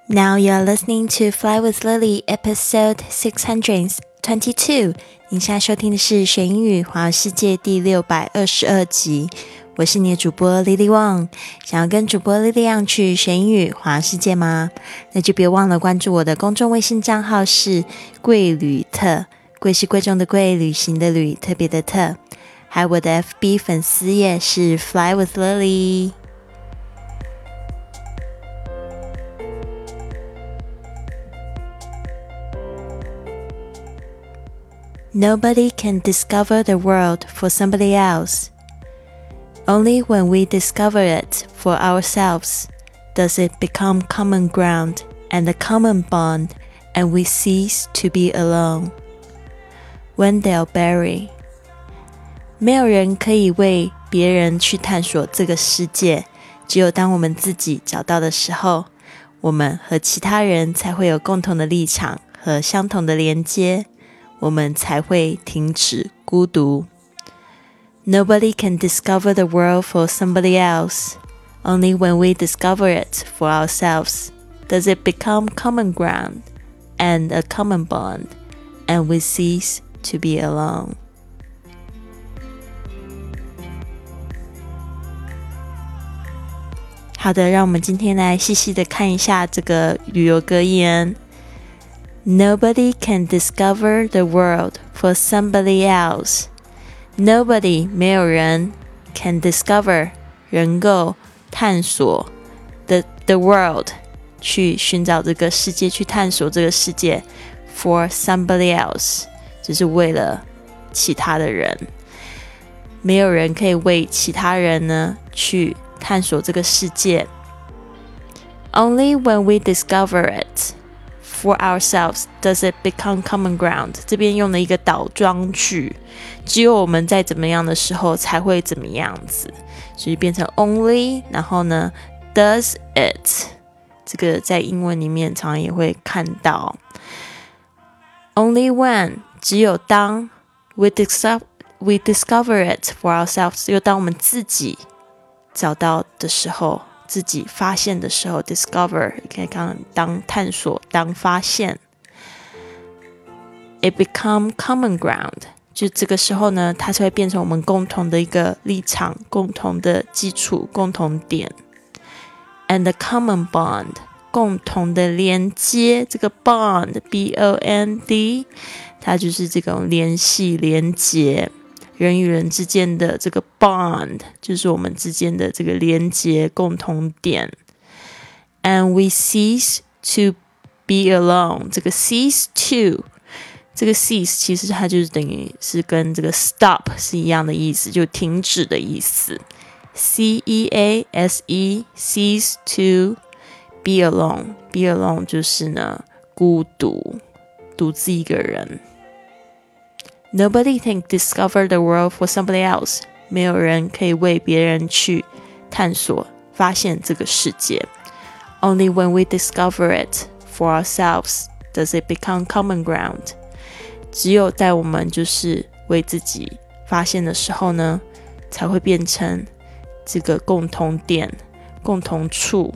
Now you're listening to Fly with Lily episode 622. 您现在收听的是学英语环游世界第622集。我是你的主播 Lily Wang。想要跟主播 Lily Wang 去学英语环游世界吗？那就别忘了关注我的公众微信账号是贵旅特，贵是贵重的贵，旅行的旅，特别的特。还有我的 FB 粉丝页是 Fly with Lily。Nobody can discover the world for somebody else. Only when we discover it for ourselves does it become common ground and a common bond, and we cease to be alone. Wendell Berry。 没有人可以为别人去探索这个世界，只有当我们自己找到的时候，我们和其他人才会有共同的立场和相同的连接，我们才会停止孤独。 Nobody can discover the world for somebody else. Only when we discover it for ourselves does it become common ground and a common bond, and we cease to be alone. 好的，让我们今天来细细的看一下这个旅游格言。Nobody can discover the world for somebody else. Nobody 没有人 can discover 能够探索 the world 去寻找这个世界，去探索这个世界 for somebody else 就是为了其他的人。没有人可以为其他人呢去探索这个世界。 Only when we discover it for ourselves does it become common ground. 这边用了一个倒装句，只有我们在怎么样的时候才会怎么样子，所以变成 only， 然后呢 does it， 这个在英文里面常常也会看到。 Only when 只有当 we discover it for ourselves， 只有当我们自己找到的时候，自己发现的时候 discover 可以看当探索，当发现。 It become common ground， 就这个时候呢，它才会变成我们共同的一个立场，共同的基础，共同点。 And a common bond， 共同的连接，这个 bond B-O-N-D 它就是这种联系连结，人与人之间的这个 bond 就是我们之间的这个连结共同点。 And we cease to be alone， 这个 cease to， 这个 cease 其实它就是等于是跟这个 stop 是一样的意思，就停止的意思。 C-E-A-S-E cease to be alone， be alone 就是呢孤独，独自一个人。Nobody can discover the world for somebody else. 没有人可以为别人去探索发现这个世界。 Only when we discover it for ourselves does it become common ground. 只有在我们就是为自己发现的时候呢，才会变成这个共同点，共同处。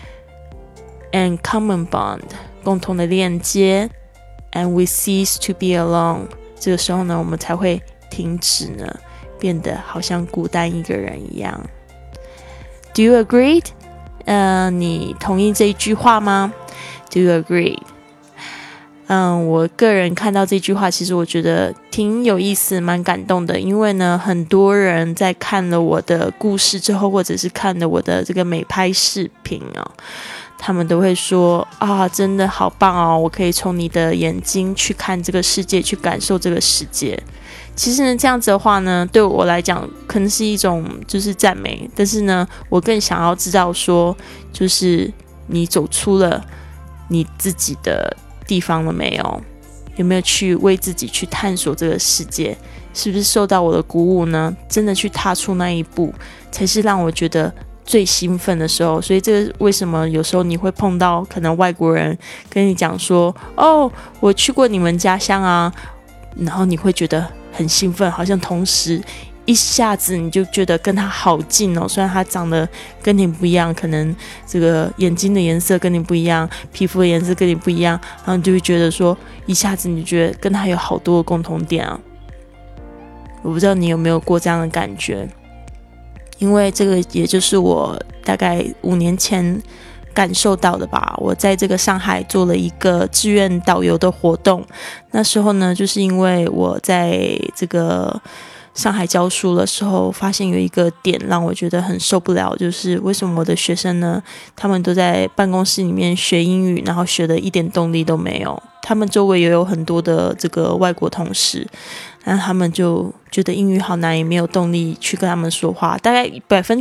And common bond 共同的链接。 And we cease to be alone，这个时候呢，我们才会停止呢，变得好像孤单一个人一样。Do you agree？ 你同意这一句话吗？ Do you agree？ 我个人看到这句话，其实我觉得挺有意思，蛮感动的。因为呢，很多人在看了我的故事之后，或者是看了我的这个美拍视频哦，他们都会说啊，真的好棒哦，我可以从你的眼睛去看这个世界，去感受这个世界。其实呢，这样子的话呢，对我来讲可能是一种就是赞美，但是呢，我更想要知道说，就是你走出了你自己的地方了没有？有没有去为自己去探索这个世界？是不是受到我的鼓舞呢？真的去踏出那一步，才是让我觉得最兴奋的时候。所以这个为什么有时候你会碰到可能外国人跟你讲说，哦，我去过你们家乡啊，然后你会觉得很兴奋，好像同时一下子你就觉得跟他好近哦，虽然他长得跟你不一样，可能这个眼睛的颜色跟你不一样，皮肤的颜色跟你不一样，然后你就会觉得说一下子你觉得跟他有好多的共同点啊。我不知道你有没有过这样的感觉，因为这个也就是我大概5年前感受到的吧。我在这个上海做了一个志愿导游的活动，那时候呢，就是因为我在这个上海教书的时候，发现有一个点让我觉得很受不了，就是为什么我的学生呢，他们都在办公室里面学英语，然后学的一点动力都没有。他们周围也有很多的这个外国同事，然后他们就觉得英语好难，也没有动力去跟他们说话。大概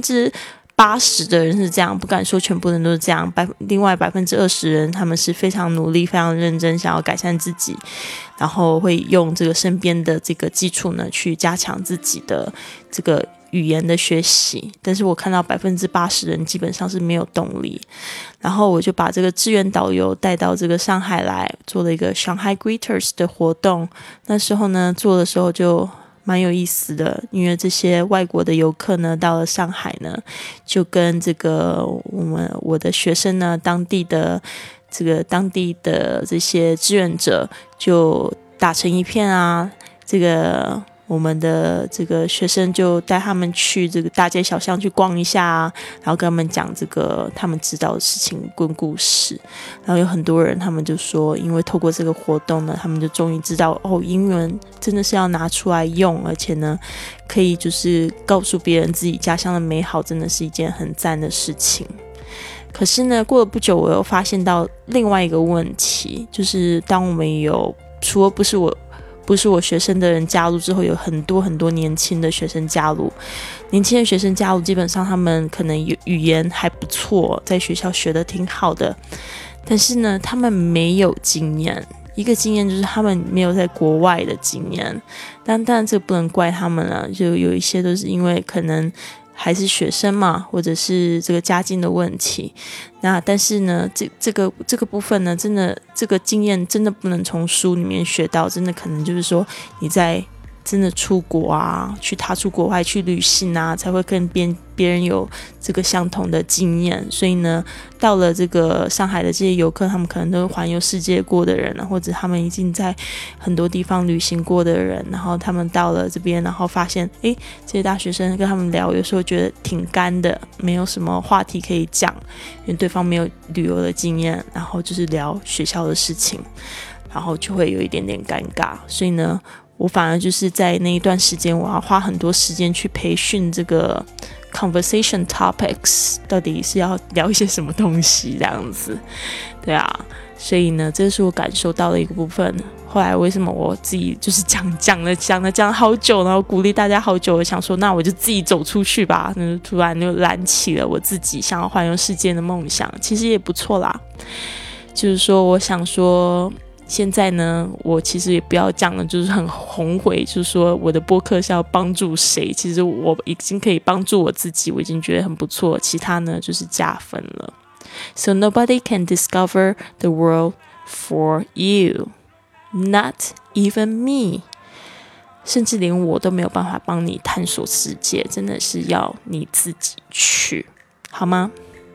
80%的人是这样，不敢说全部人都是这样。另外20%人，他们是非常努力、非常认真，想要改善自己，然后会用这个身边的这个基础呢，去加强自己的这个语言的学习。但是我看到80%人基本上是没有动力，然后我就把这个志愿导游带到这个上海来，做了一个 Shanghai Greeters 的活动。那时候呢，做的时候就蛮有意思的，因为这些外国的游客呢，到了上海呢，就跟这个我的学生呢，当地的这些志愿者就打成一片啊。这个我们的这个学生就带他们去这个大街小巷去逛一下啊，然后跟他们讲这个他们知道的事情跟故事。然后有很多人他们就说，因为透过这个活动呢，他们就终于知道英文真的是要拿出来用，而且呢可以就是告诉别人自己家乡的美好，真的是一件很赞的事情。可是呢，过了不久，我又发现到另外一个问题，就是当我们有除了不是我学生的人加入之后，有很多年轻的学生加入。年轻的学生加入，基本上他们可能语言还不错，在学校学得挺好的，但是呢，他们没有经验。一个经验就是他们没有在国外的经验，但当然这不能怪他们了，就有一些都是因为可能还是学生嘛，或者是这个家境的问题。那但是呢，这个部分呢，真的这个经验真的不能从书里面学到，真的可能就是说你在真的出国啊，去踏出国外去旅行啊，才会跟别人有这个相同的经验。所以呢，到了这个上海的这些游客，他们可能都是环游世界过的人，或者他们已经在很多地方旅行过的人，然后他们到了这边，然后发现这些大学生跟他们聊，有时候觉得挺干的，没有什么话题可以讲，因为对方没有旅游的经验，然后就是聊学校的事情，然后就会有一点点尴尬。所以呢，我反而就是在那一段时间，我要花很多时间去培训这个 conversation topics， 到底是要聊一些什么东西这样子。对啊，所以呢，这是我感受到的一个部分。后来为什么我自己就是讲了好久，然后鼓励大家好久，我想说那我就自己走出去吧，那就突然就燃起了我自己想要环游世界的梦想，其实也不错啦。就是说我想说现在呢，我其实也不要讲了，就是很宏伟，就是说我的播客是要帮助谁，其实我已经可以帮助我自己，我已经觉得很不错，其他呢就是加分了。So nobody can discover the world for you, not even me. 甚至连我都没有办法帮你探索世界，真的是要你自己去，好吗？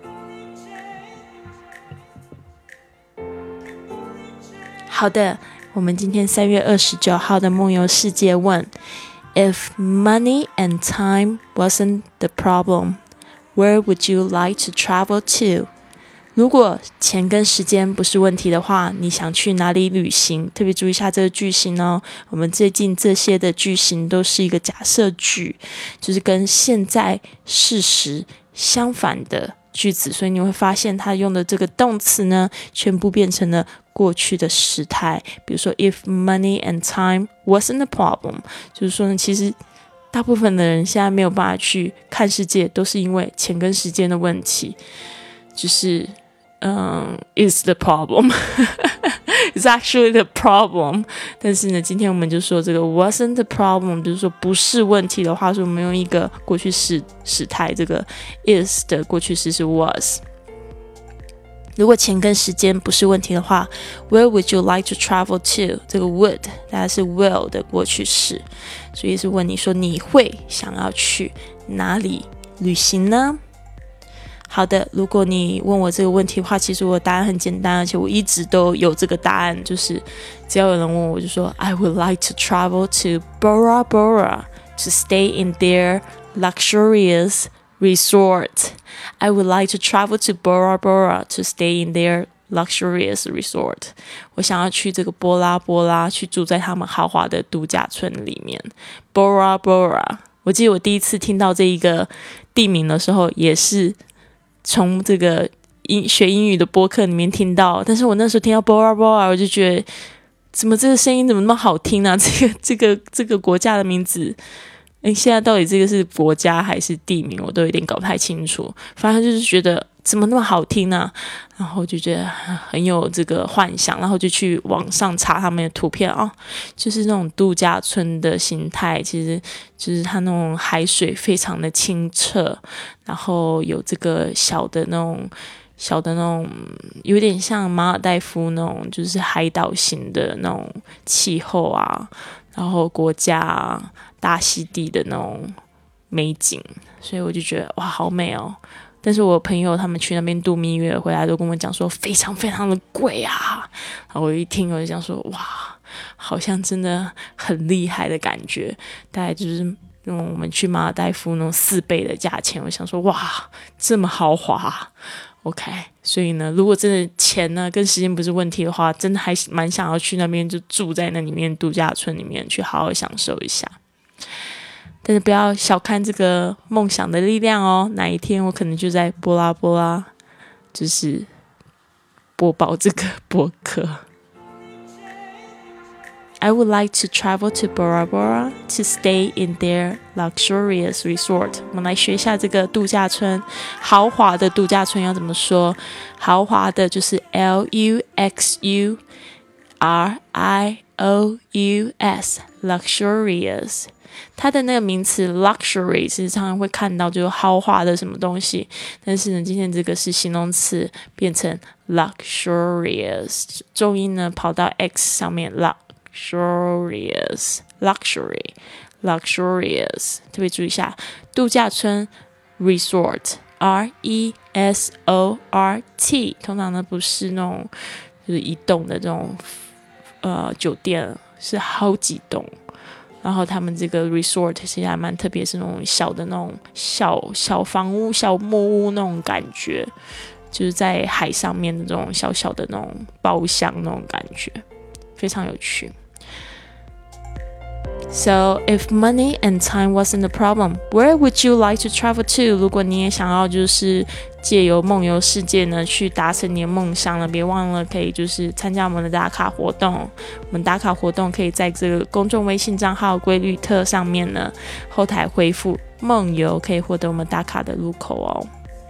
好的，我们今天3月29号的梦游世界问 If money and time wasn't the problem, where would you like to travel to? 如果钱跟时间不是问题的话，你想去哪里旅行？特别注意一下这个句型哦，我们最近这些的句型都是一个假设句，就是跟现在事实相反的句子，所以你会发现它用的这个动词呢，全部变成了过去的时态。比如说 if money and time wasn't a problem， 就是说呢，其实大部分的人现在没有办法去看世界，都是因为钱跟时间的问题，就是is the problem it's actually the problem。 但是呢，今天我们就说这个 wasn't the problem， 就是说不是问题的话，说我们用一个过去时态，这个 is 的过去时是 was。 如果钱跟时间不是问题的话 ，Where would you like to travel to？ 这个 would 大概是 will 的过去式，所以是问你说你会想要去哪里旅行呢？好的，如果你问我这个问题的话，其实我的答案很简单，而且我一直都有这个答案，就是只要有人问我，我就说 I would like to travel to Bora Bora to stay in their luxurious resort. I would like to travel to Bora Bora to stay in their luxurious resort. 我想要去这个波拉波拉，去住在他们豪华的度假村里面。Bora Bora， 我记得我第一次听到这一个地名的时候，也是从这个学英语的播客里面听到，但是我那时候听到 Bora Bora， 我就觉得怎么这个声音怎么那么好听啊？这个国家的名字。现在到底这个是国家还是地名，我都有点搞不太清楚。反正就是觉得怎么那么好听呢？然后就觉得很有这个幻想，然后就去网上查他们的图片就是那种度假村的形态，其实就是它那种海水非常的清澈，然后有这个小的那种有点像马尔代夫那种就是海岛型的那种气候啊，然后国家啊，大溪地的那种美景，所以我就觉得哇好美哦。但是我朋友他们去那边度蜜月回来都跟我讲说非常非常的贵啊，然后我一听我就想说哇好像真的很厉害的感觉，大概就是我们去马尔代夫那种4倍的价钱，我想说哇这么豪华OK， 所以呢，如果真的钱呢跟时间不是问题的话，真的还蛮想要去那边就住在那里面度假村里面去好好享受一下。但是不要小看这个梦想的力量哦，哪一天我可能就在波拉波拉就是播报这个播客。I would like to travel to Bora Bora to stay in their luxurious resort. 我们来学一下这个度假村，豪华的度假村要怎么说？豪华的就是 Luxurious, luxurious。它的那个名词 luxury 其实常常会看到就是豪华的什么东西，但是呢，今天这个是形容词变成 luxurious， 重音呢跑到 x 上面 luxurious， 特别注意一下度假村 resort resort， 通常呢不是那种就是一栋的这种酒店，是好几栋。然后他们这个 resort 其实还蛮特别，是那种小的那种小房屋、小木屋那种感觉，就是在海上面的这种小小的那种包厢那种感觉，非常有趣。So, if money and time wasn't a problem, where would you like to travel to? 如果你也想要就是借由梦游世界呢去达成你的梦想了，别忘了可以就是参加我们的打卡活动。我们打卡活动可以在这个公众微信账号规律特上面呢后台回复梦游，可以获得我们打卡的入口哦。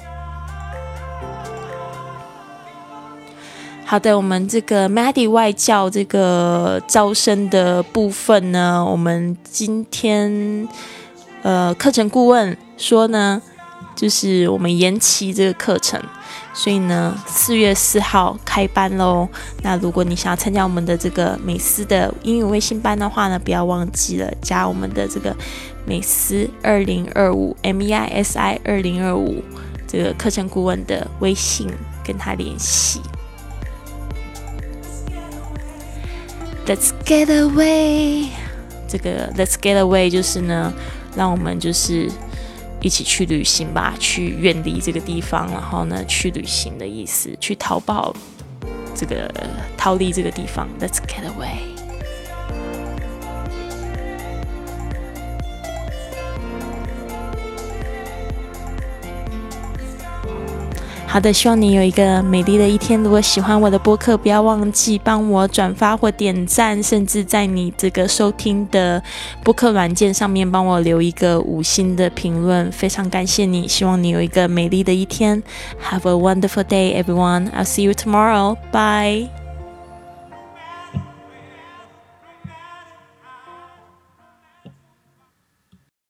好的，我们这个 Maddie 外教这个招生的部分呢，我们今天课程顾问说呢，就是我们延期这个课程，所以呢4月4号开班咯。那如果你想要参加我们的这个美思的英语微信班的话呢，不要忘记了加我们的这个美思2025 MEISI 2025这个课程顾问的微信跟他联系。Let's get away， 这个 Let's get away 就是呢，让我们就是一起去旅行吧，去远离这个地方，然后呢去旅行的意思，去逃离这个地方。Let's get away。好的，希望你有一个美丽的一天。如果喜欢我的播客，不要忘记帮我转发或点赞，甚至在你这个收听的播客软件上面帮我留一个5星的评论，非常感谢你。希望你有一个美丽的一天。Have a wonderful day, everyone. I'll see you tomorrow. Bye.